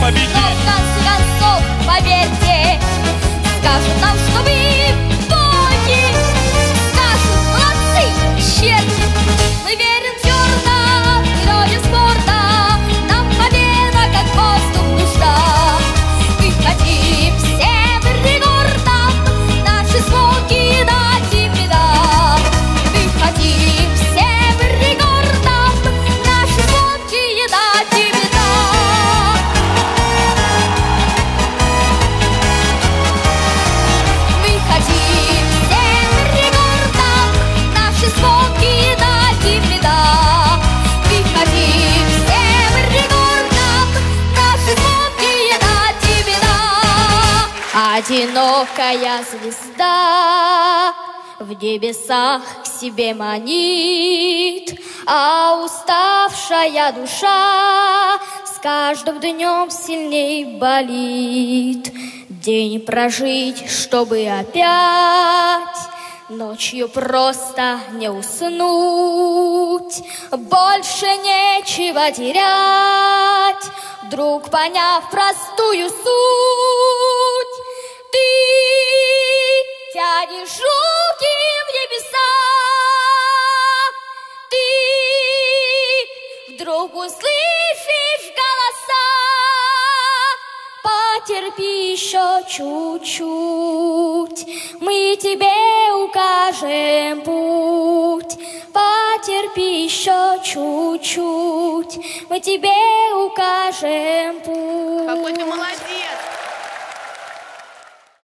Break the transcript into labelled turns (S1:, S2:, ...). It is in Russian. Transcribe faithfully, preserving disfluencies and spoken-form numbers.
S1: победить.
S2: Но в конце концов, поверьте, скажут нам, что вы боги, скажут: молодцы, черти. Мы верим твердо, природе спорта, нам победа как воздух нужна. Мы хотим всем рекордам наши звуки дать им беда. Мы хотим всем рекордам наши звуки дать им беда. Мы хотим всем рекордам наши звуки дать им беда. Мы хотим всем рекордам наши звуки дать им беда. Одинокая звезда в небесах к себе манит, а уставшая душа с каждым днем сильней болит. День прожить, чтобы опять ночью просто не уснуть. Больше нечего терять, вдруг поняв простую суть. Ты тянешь руки в небеса, ты вдруг услышишь голоса. Потерпи еще чуть-чуть, мы тебе укажем путь. Потерпи еще чуть-чуть, мы тебе укажем путь.
S3: Какой ты молодец!